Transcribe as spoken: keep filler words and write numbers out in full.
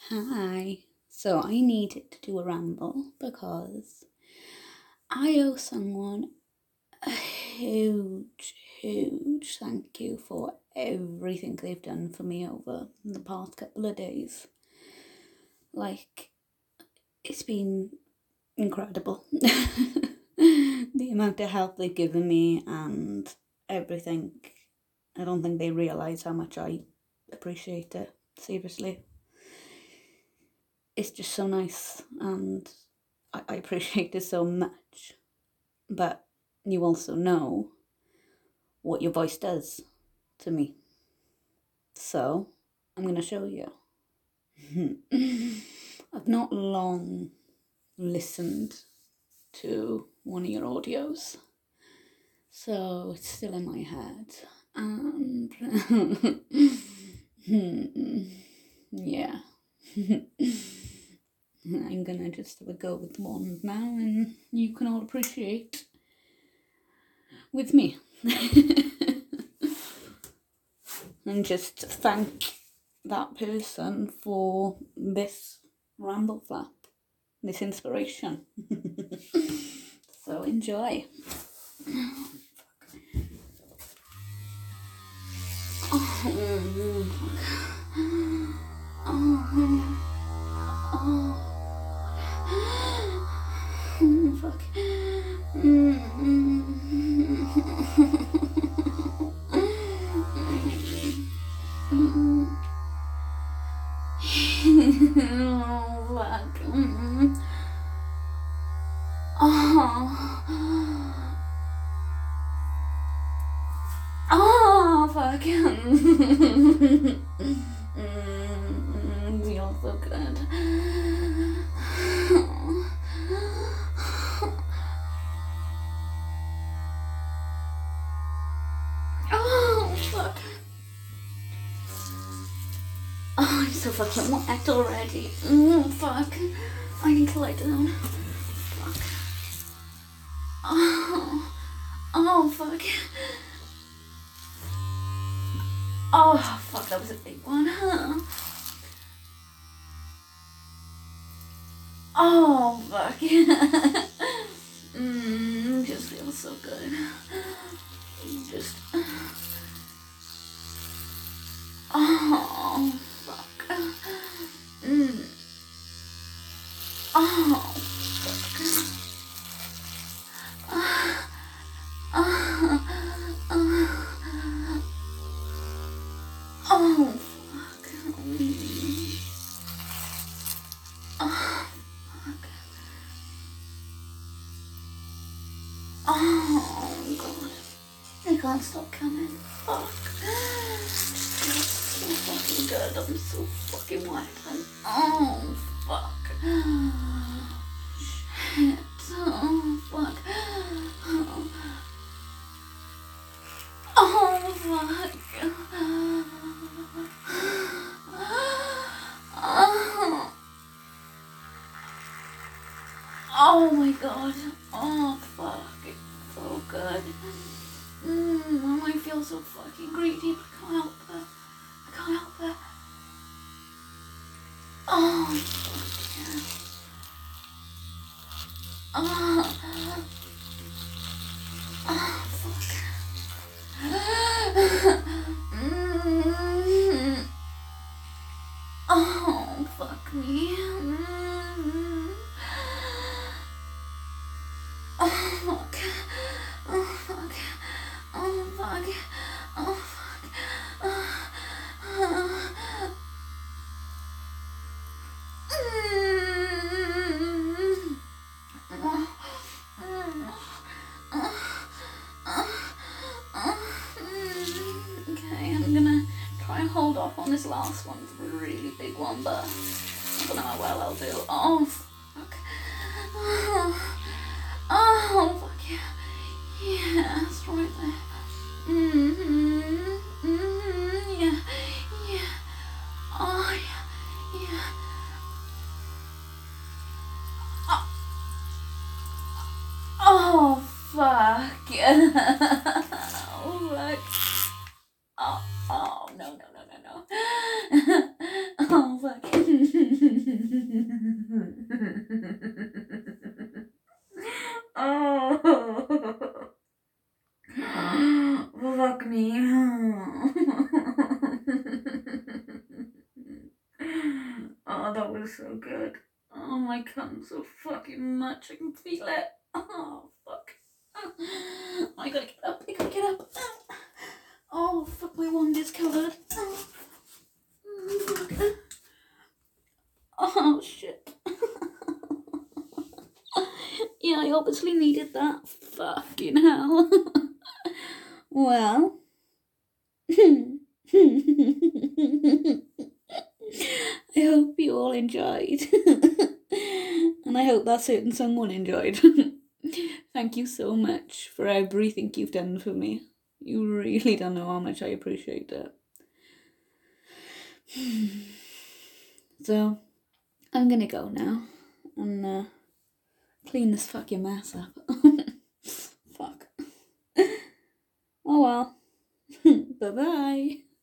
Hi. So I needed to do a ramble because I owe someone a huge, huge thank you for everything they've done for me over the past couple of days. Like, it's been incredible. The amount of help they've given me and everything. I don't think they realise how much I appreciate it. Seriously. It's just so nice and I, I appreciate it so much. But you also know what your voice does to me. So I'm going to show you. I've not long listened to one of your audios, so it's still in my head. And yeah. I'm gonna just have a go with one now, and you can all appreciate with me. And just thank that person for this ramble flap, this inspiration. So enjoy. Oh, oh, oh, oh, fuck. Oh, fuck. Oh. Oh, fuck. Mm, feels so good. Oh, fuck. Oh, I'm so fucking wet already. Mm, fuck. I need to lie down. Fuck. Oh, oh, fuck. Oh, fuck, that was a big one, huh? Oh, fuck. Mmm, just feels so good. Just. Oh, fuck. Mmm. Oh, fuck. Oh, oh, oh. Oh, fuck. Mm. Oh, fuck. Oh, God. I can't stop coming. Fuck. Feels so fucking good. I'm so fucking wet. And oh, fuck. Shit. Oh, fuck. Oh, oh fuck. Oh. Oh my god. Oh fuck. It's so good. Mmm, I feel so fucking greedy, but I can't help it. I can't help it. Oh fuck yeah. Oh, oh fuck. Mm. Oh fuck me. Mm. Oh fuck. Oh fuck. Oh fuck. Oh fuck. Oh, oh. Mm. Oh, mm. Oh, oh, oh, mm. Okay, I'm gonna try and hold off on this last one. It's a really big one, but I don't know how well I'll do. Oh fuck. Oh, oh fuck yeah. Yeah, that's right there. Mm-hmm. Mm-hmm. Yeah. Yeah. Oh yeah. Yeah. Oh, oh fuck. Oh fuck. Oh, oh no no no no no. Oh fuck. that was so good. Oh, my cum's so fucking much. I can feel it. Oh, fuck. I gotta get up. I gotta get up. Oh, fuck, my wand is covered. Oh, oh shit. Yeah, I obviously needed that. Fucking hell. Well. I hope you all enjoyed. And I hope that certain someone enjoyed. Thank you so much for everything you've done for me. You really don't know how much I appreciate it. So, I'm gonna go now and uh, clean this fucking mess up. Fuck. Oh well. Bye-bye.